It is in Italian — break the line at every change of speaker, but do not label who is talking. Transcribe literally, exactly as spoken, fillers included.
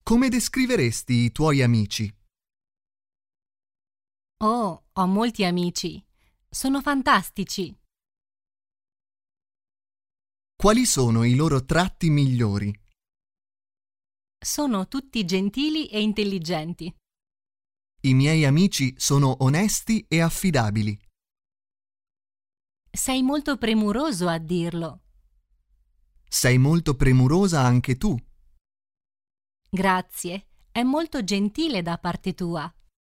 Come descriveresti i tuoi amici?
Oh, ho molti amici. Sono fantastici.
Quali sono i loro tratti migliori?
Sono tutti gentili e intelligenti.
I miei amici sono onesti e affidabili.
Sei molto premuroso a dirlo.
Sei molto premurosa anche tu.
Grazie, è molto gentile da parte tua.